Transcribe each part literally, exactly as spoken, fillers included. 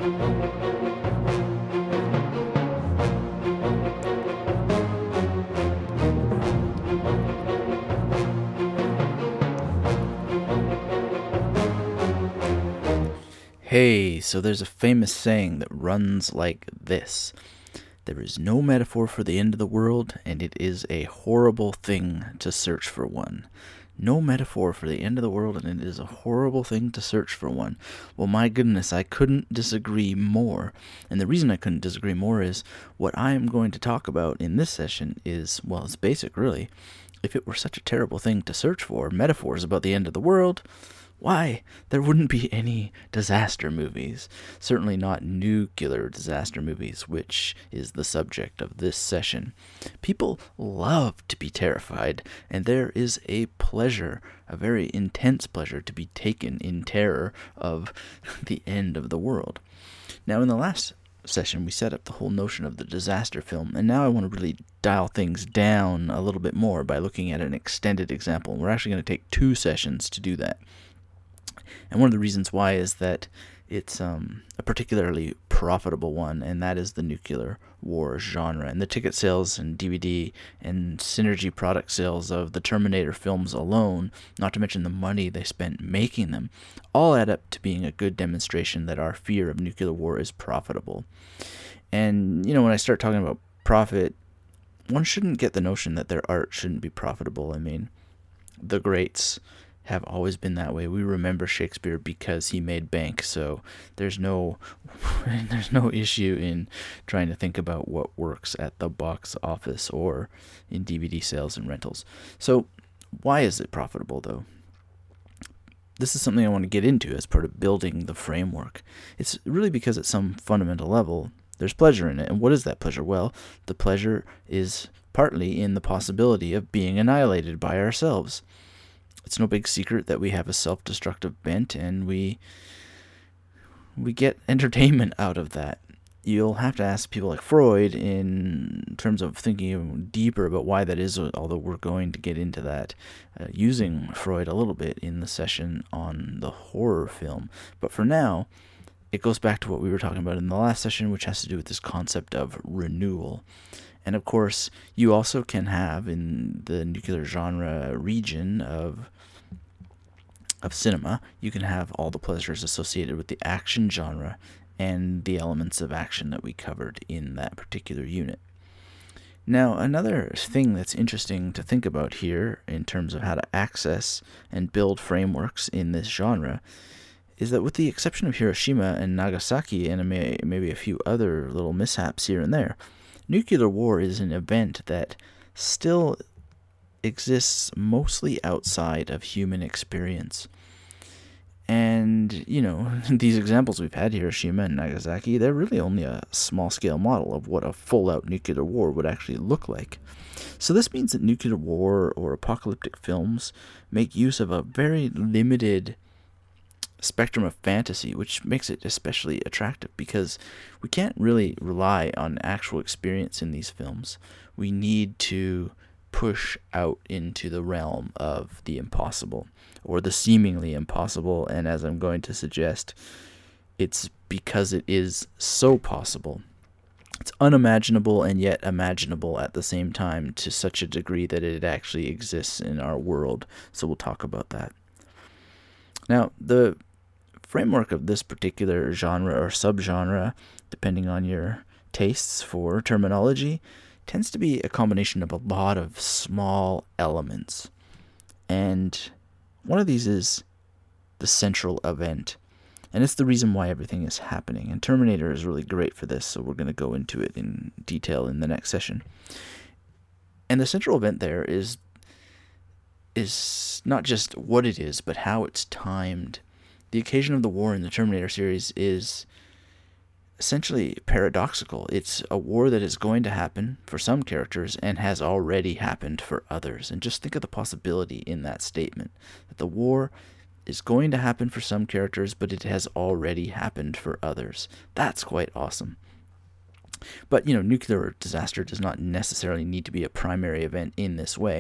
Hey, so there's a famous saying that runs like this. There is no metaphor for the end of the world, and it is a horrible thing to search for one. No metaphor for the end of the world, and it is a horrible thing to search for one. Well, my goodness, I couldn't disagree more. And the reason I couldn't disagree more is what I am going to talk about in this session is, well, it's basic, really. If it were such a terrible thing to search for, metaphors about the end of the world, why, there wouldn't be any disaster movies. Certainly not nuclear disaster movies, which is the subject of this session. People love to be terrified, and there is a pleasure, a very intense pleasure, to be taken in terror of the end of the world. Now, in the last session, we set up the whole notion of the disaster film, and now I want to really dial things down a little bit more by looking at an extended example. We're actually going to take two sessions to do that. And one of the reasons why is that it's um, a particularly profitable one, and that is the nuclear war genre. And the ticket sales and D V D and synergy product sales of the Terminator films alone, not to mention the money they spent making them, all add up to being a good demonstration that our fear of nuclear war is profitable. And, you know, when I start talking about profit, one shouldn't get the notion that their art shouldn't be profitable. I mean, the greats have always been that way. We remember Shakespeare because he made bank, so there's no there's no issue in trying to think about what works at the box office or in D V D sales and rentals. So why is it profitable, though? This is something I want to get into as part of building the framework. It's really because at some fundamental level, there's pleasure in it. And what is that pleasure? Well, the pleasure is partly in the possibility of being annihilated by ourselves. It's no big secret that we have a self-destructive bent, and we we get entertainment out of that. You'll have to ask people like Freud in terms of thinking deeper about why that is, although we're going to get into that uh, using Freud a little bit in the session on the horror film. But for now, it goes back to what we were talking about in the last session, which has to do with this concept of renewal. And of course, you also can have in the nuclear genre region of of cinema, you can have all the pleasures associated with the action genre and the elements of action that we covered in that particular unit. Now, another thing that's interesting to think about here in terms of how to access and build frameworks in this genre is that with the exception of Hiroshima and Nagasaki and may, maybe a few other little mishaps here and there, nuclear war is an event that still exists mostly outside of human experience. And, you know, these examples we've had, Hiroshima and Nagasaki, they're really only a small-scale model of what a full-out nuclear war would actually look like. So this means that nuclear war or apocalyptic films make use of a very limited spectrum of fantasy, which makes it especially attractive because we can't really rely on actual experience in these films. We need to push out into the realm of the impossible or the seemingly impossible, and as I'm going to suggest, it's because it is so possible. It's unimaginable and yet imaginable at the same time to such a degree that it actually exists in our world. So we'll talk about that. Now, the framework of this particular genre or subgenre, depending on your tastes for terminology, tends to be a combination of a lot of small elements. And one of these is the central event. And it's the reason why everything is happening. And Terminator is really great for this, so we're going to go into it in detail in the next session. And the central event there is is not just what it is, but how it's timed. The occasion of the war in the Terminator series is essentially paradoxical. It's a war that is going to happen for some characters and has already happened for others. And just think of the possibility in that statement, that the war is going to happen for some characters, but it has already happened for others. That's quite awesome. But, you know, nuclear disaster does not necessarily need to be a primary event in this way.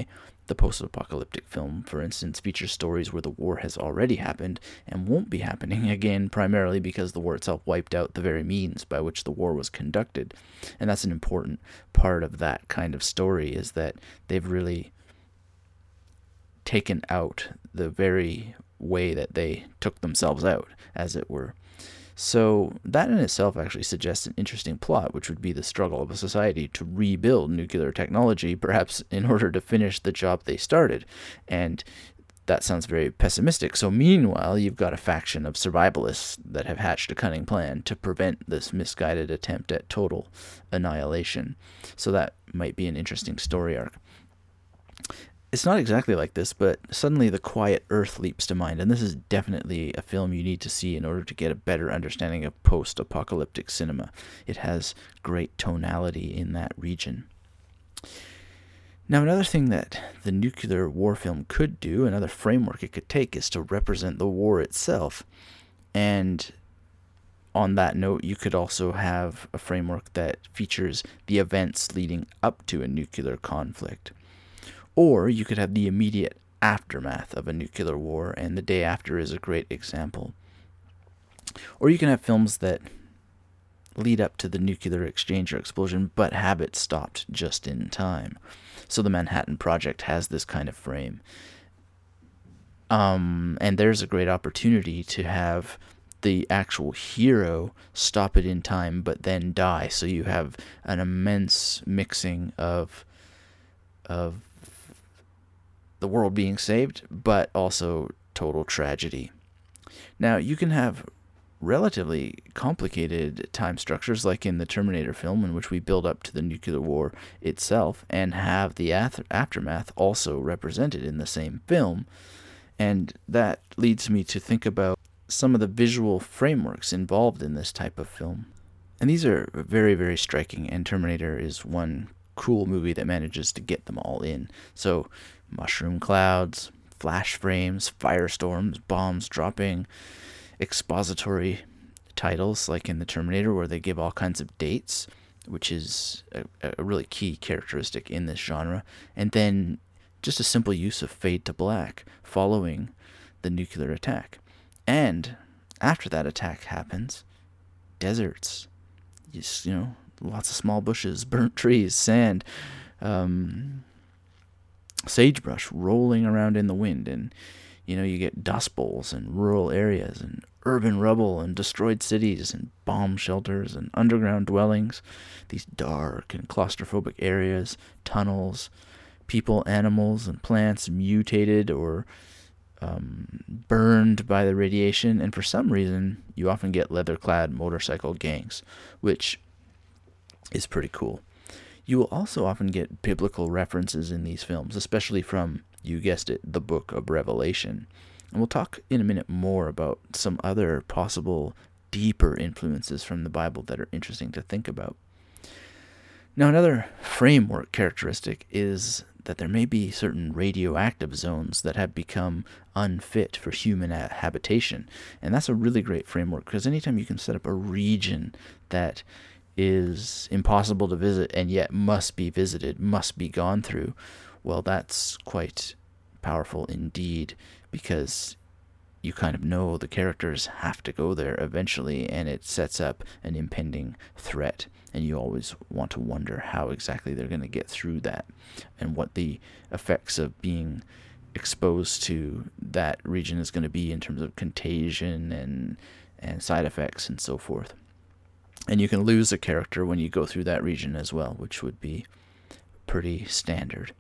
The post-apocalyptic film, for instance, features stories where the war has already happened and won't be happening again, primarily because the war itself wiped out the very means by which the war was conducted. And that's an important part of that kind of story, is that they've really taken out the very way that they took themselves out, as it were. So that in itself actually suggests an interesting plot, which would be the struggle of a society to rebuild nuclear technology, perhaps in order to finish the job they started. And that sounds very pessimistic. So meanwhile, you've got a faction of survivalists that have hatched a cunning plan to prevent this misguided attempt at total annihilation. So that might be an interesting story arc. It's not exactly like this, but suddenly The Quiet Earth leaps to mind, and this is definitely a film you need to see in order to get a better understanding of post-apocalyptic cinema. It has great tonality in that region. Now, another thing that the nuclear war film could do, another framework it could take, is to represent the war itself. And on that note, you could also have a framework that features the events leading up to a nuclear conflict. Or you could have the immediate aftermath of a nuclear war, and The Day After is a great example. Or you can have films that lead up to the nuclear exchange or explosion, but have it stopped just in time. So the Manhattan Project has this kind of frame. Um, and there's a great opportunity to have the actual hero stop it in time, but then die. So you have an immense mixing of of the world being saved, but also total tragedy. Now, you can have relatively complicated time structures, like in the Terminator film, in which we build up to the nuclear war itself, and have the aftermath also represented in the same film. And that leads me to think about some of the visual frameworks involved in this type of film. And these are very, very striking, and Terminator is one cool movie that manages to get them all in. So mushroom clouds, flash frames, firestorms, bombs dropping, expository titles like in the Terminator, where they give all kinds of dates, which is a, a really key characteristic in this genre, and then just a simple use of fade to black following the nuclear attack. And after that attack happens, deserts, just, you know, lots of small bushes, burnt trees, sand, um, sagebrush rolling around in the wind, and you know, you get dust bowls and rural areas and urban rubble and destroyed cities and bomb shelters and underground dwellings, these dark and claustrophobic areas, tunnels, people, animals, and plants mutated or um, burned by the radiation. And for some reason, you often get leather-clad motorcycle gangs, which is pretty cool. You will also often get biblical references in these films, especially from, you guessed it, the Book of Revelation. And we'll talk in a minute more about some other possible deeper influences from the Bible that are interesting to think about. Now, another framework characteristic is that there may be certain radioactive zones that have become unfit for human habitation. And that's a really great framework, because anytime you can set up a region that is impossible to visit and yet must be visited, must be gone through, well, that's quite powerful indeed, because you kind of know the characters have to go there eventually, and it sets up an impending threat, and you always want to wonder how exactly they're going to get through that, and what the effects of being exposed to that region is going to be in terms of contagion and and side effects and so forth. And you can lose a character when you go through that region as well, which would be pretty standard.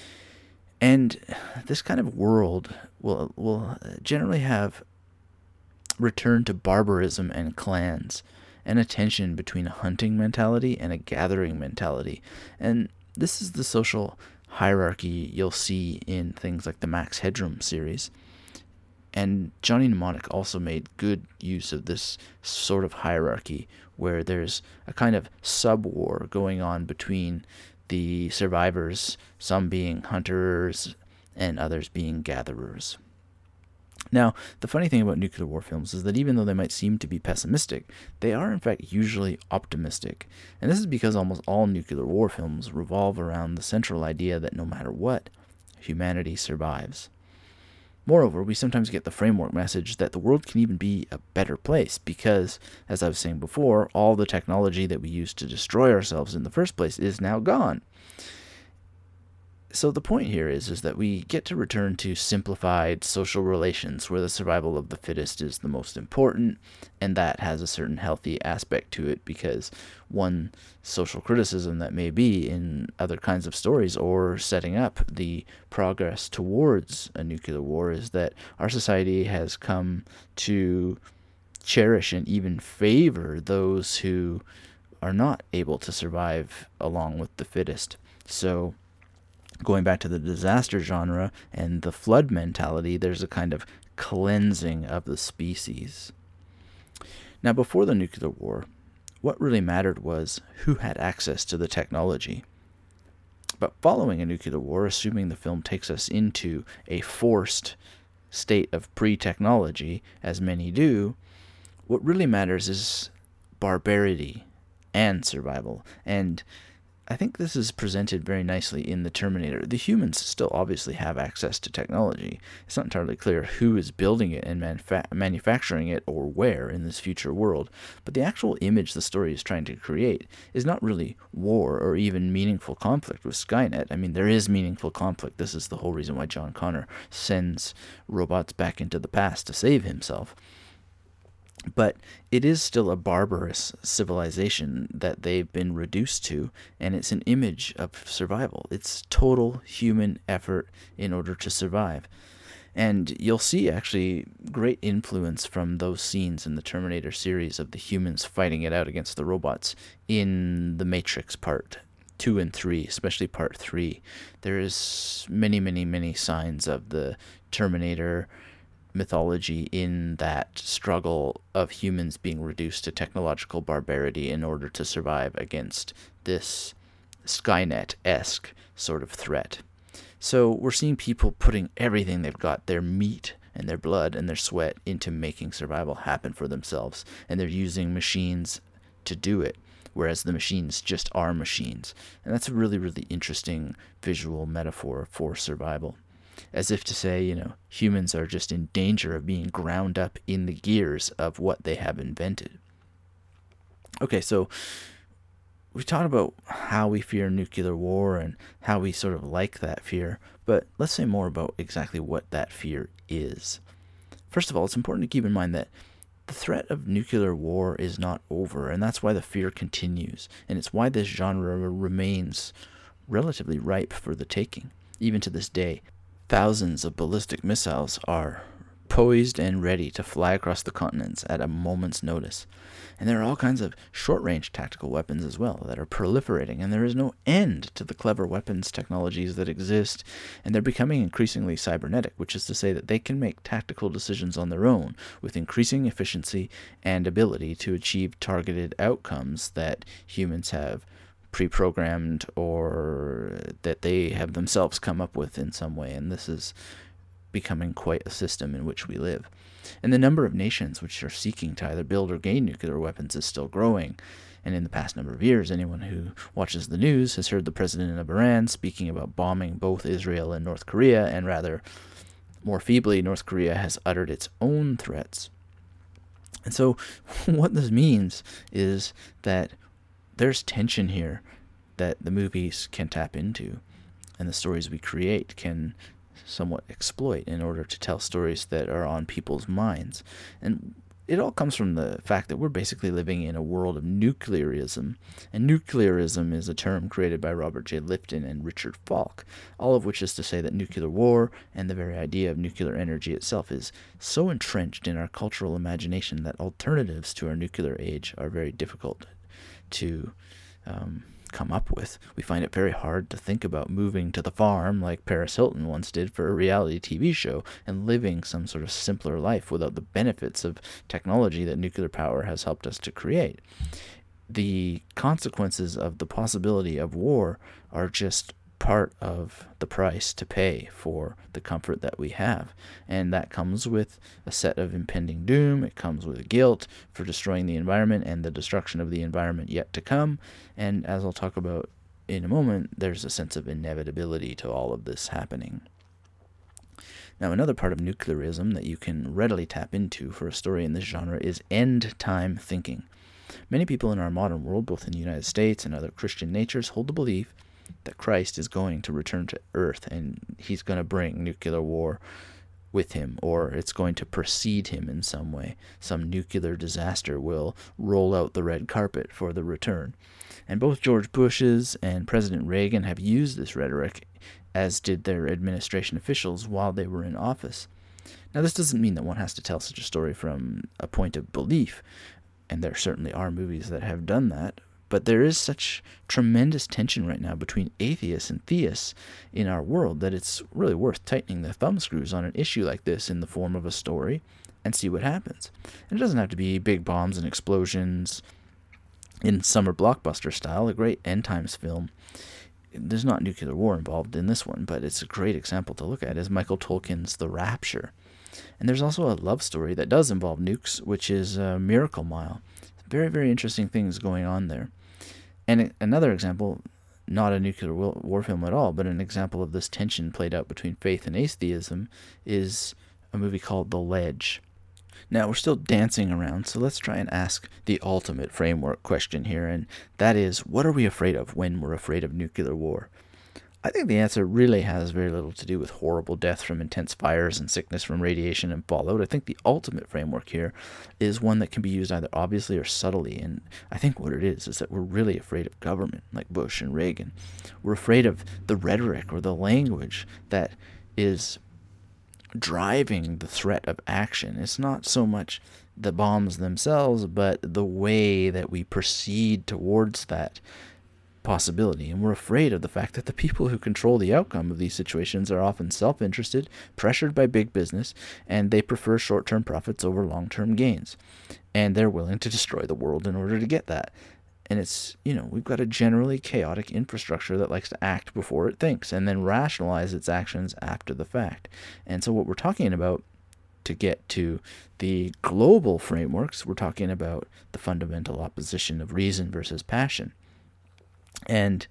And this kind of world will will generally have return to barbarism and clans, and a tension between a hunting mentality and a gathering mentality. And this is the social hierarchy you'll see in things like the Max Headroom series. And Johnny Mnemonic also made good use of this sort of hierarchy, where there's a kind of sub-war going on between the survivors, some being hunters and others being gatherers. Now, the funny thing about nuclear war films is that even though they might seem to be pessimistic, they are in fact usually optimistic. And this is because almost all nuclear war films revolve around the central idea that no matter what, humanity survives. Moreover, we sometimes get the framework message that the world can even be a better place because, as I was saying before, all the technology that we used to destroy ourselves in the first place is now gone. So the point here is, is that we get to return to simplified social relations where the survival of the fittest is the most important, and that has a certain healthy aspect to it because one social criticism that may be in other kinds of stories or setting up the progress towards a nuclear war is that our society has come to cherish and even favor those who are not able to survive along with the fittest. So going back to the disaster genre and the flood mentality, there's a kind of cleansing of the species. Now, before the nuclear war, what really mattered was who had access to the technology. But following a nuclear war, assuming the film takes us into a forced state of pre-technology, as many do, what really matters is barbarity and survival. And I think this is presented very nicely in The Terminator. The humans still obviously have access to technology. It's not entirely clear who is building it and manufa- manufacturing it or where in this future world, but the actual image the story is trying to create is not really war or even meaningful conflict with Skynet. I mean, there is meaningful conflict. This is the whole reason why John Connor sends robots back into the past to save himself. But it is still a barbarous civilization that they've been reduced to, and it's an image of survival. It's total human effort in order to survive. And you'll see actually great influence from those scenes in the Terminator series of the humans fighting it out against the robots in the Matrix part two and three, especially part three. There is many, many, many signs of the Terminator mythology in that struggle of humans being reduced to technological barbarity in order to survive against this Skynet-esque sort of threat. So we're seeing people putting everything they've got, their meat and their blood and their sweat, into making survival happen for themselves, and they're using machines to do it, whereas the machines just are machines. And that's a really, really interesting visual metaphor for survival. As if to say, you know, humans are just in danger of being ground up in the gears of what they have invented. Okay, so we talked about how we fear nuclear war and how we sort of like that fear, but let's say more about exactly what that fear is. First of all, it's important to keep in mind that the threat of nuclear war is not over, and that's why the fear continues, and it's why this genre remains relatively ripe for the taking, even to this day. Thousands of ballistic missiles are poised and ready to fly across the continents at a moment's notice. And there are all kinds of short-range tactical weapons as well that are proliferating, and there is no end to the clever weapons technologies that exist, and they're becoming increasingly cybernetic, which is to say that they can make tactical decisions on their own with increasing efficiency and ability to achieve targeted outcomes that humans have pre-programmed or that they have themselves come up with in some way, and this is becoming quite a system in which we live. And the number of nations which are seeking to either build or gain nuclear weapons is still growing. And in the past number of years, anyone who watches the news has heard the president of Iran speaking about bombing both Israel and North Korea, and rather more feebly, North Korea has uttered its own threats. And so what this means is that there's tension here that the movies can tap into, and the stories we create can somewhat exploit in order to tell stories that are on people's minds. And it all comes from the fact that we're basically living in a world of nuclearism, and nuclearism is a term created by Robert J. Lifton and Richard Falk, all of which is to say that nuclear war and the very idea of nuclear energy itself is so entrenched in our cultural imagination that alternatives to our nuclear age are very difficult to um, come up with. We find it very hard to think about moving to the farm like Paris Hilton once did for a reality T V show and living some sort of simpler life without the benefits of technology that nuclear power has helped us to create. The consequences of the possibility of war are just part of the price to pay for the comfort that we have, and that comes with a set of impending doom. It comes with guilt for destroying the environment and the destruction of the environment yet to come, and as I'll talk about in a moment, there's a sense of inevitability to all of this happening. Now, another part of nuclearism that you can readily tap into for a story in this genre is end-time thinking. Many people in our modern world, both in the United States and other Christian natures, hold the belief that Christ is going to return to Earth and he's going to bring nuclear war with him, or it's going to precede him in some way. Some nuclear disaster will roll out the red carpet for the return. And both George Bush's and President Reagan have used this rhetoric, as did their administration officials while they were in office. Now, this doesn't mean that one has to tell such a story from a point of belief, and there certainly are movies that have done that, but there is such tremendous tension right now between atheists and theists in our world that it's really worth tightening the thumb screws on an issue like this in the form of a story and see what happens. And it doesn't have to be big bombs and explosions in summer blockbuster style, a great end times film. There's not nuclear war involved in this one, but it's a great example to look at is Michael Tolkien's The Rapture. And there's also a love story that does involve nukes, which is uh, Miracle Mile. Very, very interesting things going on there. And another example, not a nuclear war film at all, but an example of this tension played out between faith and atheism, is a movie called The Ledge. Now, we're still dancing around, so let's try and ask the ultimate framework question here, and that is, what are we afraid of when we're afraid of nuclear war? I think the answer really has very little to do with horrible death from intense fires and sickness from radiation and fallout. I think the ultimate framework here is one that can be used either obviously or subtly, and I think what it is is that we're really afraid of government, like Bush and Reagan. We're afraid of the rhetoric or the language that is driving the threat of action. It's not so much the bombs themselves, but the way that we proceed towards that possibility. And we're afraid of the fact that the people who control the outcome of these situations are often self-interested, pressured by big business, and they prefer short-term profits over long-term gains. And they're willing to destroy the world in order to get that. And it's, you know, we've got a generally chaotic infrastructure that likes to act before it thinks and then rationalize its actions after the fact. And so what we're talking about, to get to the global frameworks, we're talking about the fundamental opposition of reason versus passion. And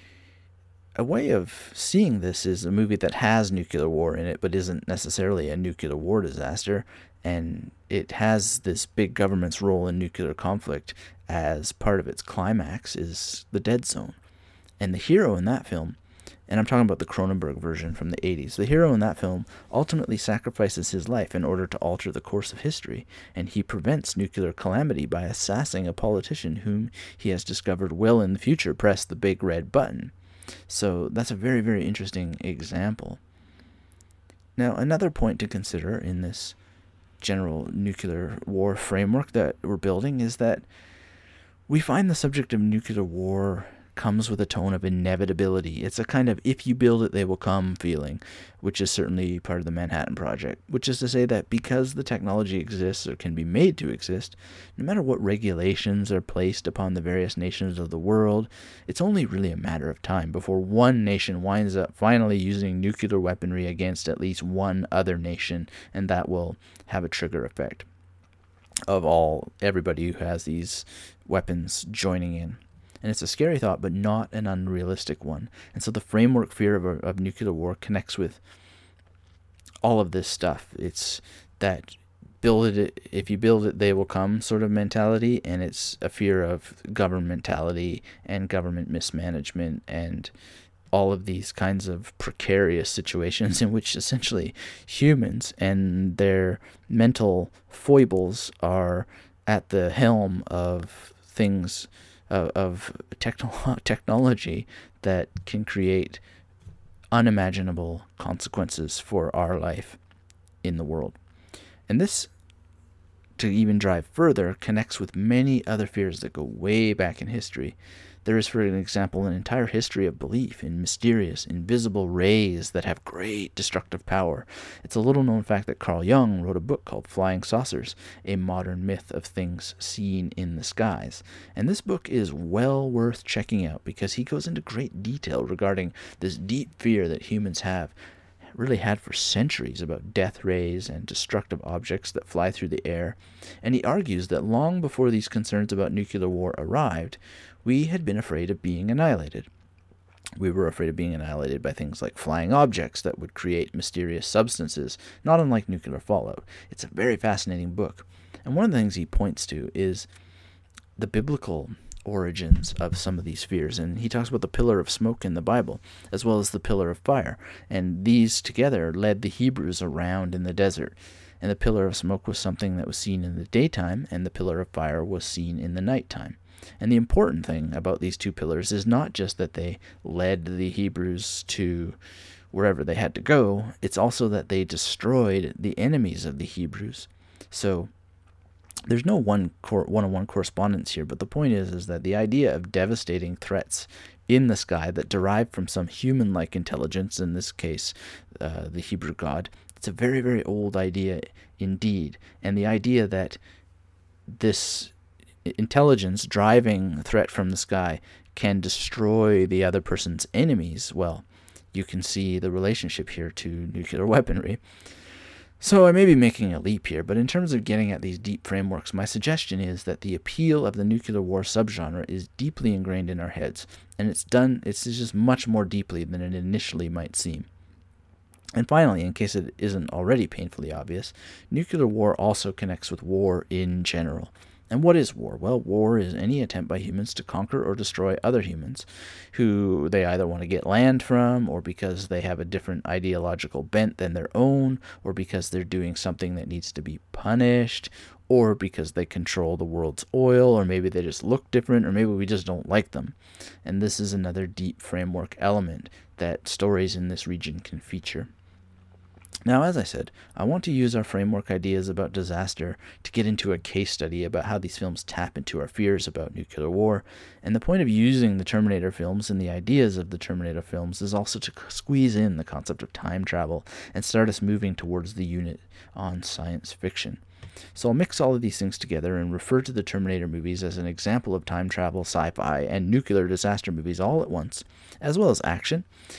a way of seeing this is a movie that has nuclear war in it, but isn't necessarily a nuclear war disaster. And it has this big government's role in nuclear conflict as part of its climax is The Dead Zone. And the hero in that film, and I'm talking about the Cronenberg version from the eighties, the hero in that film ultimately sacrifices his life in order to alter the course of history, and he prevents nuclear calamity by assassinating a politician whom he has discovered will in the future press the big red button. So that's a very, very interesting example. Now, another point to consider in this general nuclear war framework that we're building is that we find the subject of nuclear war comes with a tone of inevitability. It's a kind of if you build it, they will come feeling, which is certainly part of the Manhattan Project, which is to say that because the technology exists or can be made to exist, no matter what regulations are placed upon the various nations of the world, it's only really a matter of time before one nation winds up finally using nuclear weaponry against at least one other nation, and that will have a trigger effect of all everybody who has these weapons joining in. And it's a scary thought, but not an unrealistic one. And so the framework fear of, of nuclear war connects with all of this stuff. It's that build it, if you build it, they will come sort of mentality, and it's a fear of governmentality and government mismanagement and all of these kinds of precarious situations in which essentially humans and their mental foibles are at the helm of things of, of techno- technology that can create unimaginable consequences for our life in the world. And this, to even drive further, connects with many other fears that go way back in history. There is, for an example, an entire history of belief in mysterious, invisible rays that have great destructive power. It's a little-known fact that Carl Jung wrote a book called Flying Saucers, a modern myth of things seen in the skies. And this book is well worth checking out because he goes into great detail regarding this deep fear that humans have really had for centuries about death rays and destructive objects that fly through the air. And he argues that long before these concerns about nuclear war arrived, we had been afraid of being annihilated. We were afraid of being annihilated by things like flying objects that would create mysterious substances, not unlike nuclear fallout. It's a very fascinating book. And one of the things he points to is the biblical origins of some of these fears. And he talks about the pillar of smoke in the Bible, as well as the pillar of fire. And these together led the Hebrews around in the desert. And the pillar of smoke was something that was seen in the daytime, and the pillar of fire was seen in the nighttime. And the important thing about these two pillars is not just that they led the Hebrews to wherever they had to go, it's also that they destroyed the enemies of the Hebrews. So there's no one cor- one-on-one correspondence here, but the point is is that the idea of devastating threats in the sky that derive from some human-like intelligence, in this case uh, the Hebrew God, it's a very, very old idea indeed. And the idea that this intelligence driving threat from the sky can destroy the other person's enemies, well, you can see the relationship here to nuclear weaponry. So I may be making a leap here, but in terms of getting at these deep frameworks, my suggestion is that the appeal of the nuclear war subgenre is deeply ingrained in our heads, and it's done, it's just much more deeply than it initially might seem. And finally, in case it isn't already painfully obvious, nuclear war also connects with war in general. And what is war? Well, war is any attempt by humans to conquer or destroy other humans who they either want to get land from, or because they have a different ideological bent than their own, or because they're doing something that needs to be punished, or because they control the world's oil, or maybe they just look different, or maybe we just don't like them. And this is another deep framework element that stories in this region can feature. Now, as I said, I want to use our framework ideas about disaster to get into a case study about how these films tap into our fears about nuclear war, and the point of using the Terminator films and the ideas of the Terminator films is also to squeeze in the concept of time travel and start us moving towards the unit on science fiction. So I'll mix all of these things together and refer to the Terminator movies as an example of time travel, sci-fi, and nuclear disaster movies all at once, as well as action,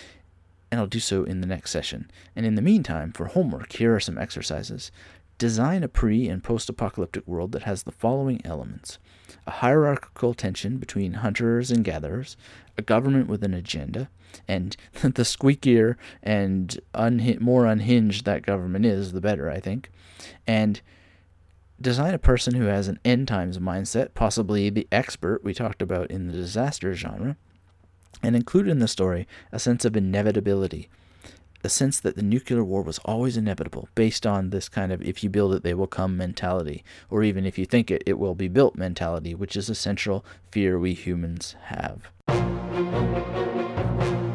and I'll do so in the next session. And in the meantime, for homework, here are some exercises. Design a pre- and post-apocalyptic world that has the following elements: a hierarchical tension between hunters and gatherers, a government with an agenda, and the squeakier and unha- more unhinged that government is, the better, I think. And design a person who has an end times mindset, possibly the expert we talked about in the disaster genre, and include in the story a sense of inevitability, the sense that the nuclear war was always inevitable, based on this kind of if you build it, they will come mentality, or even if you think it, it will be built mentality, which is a central fear we humans have.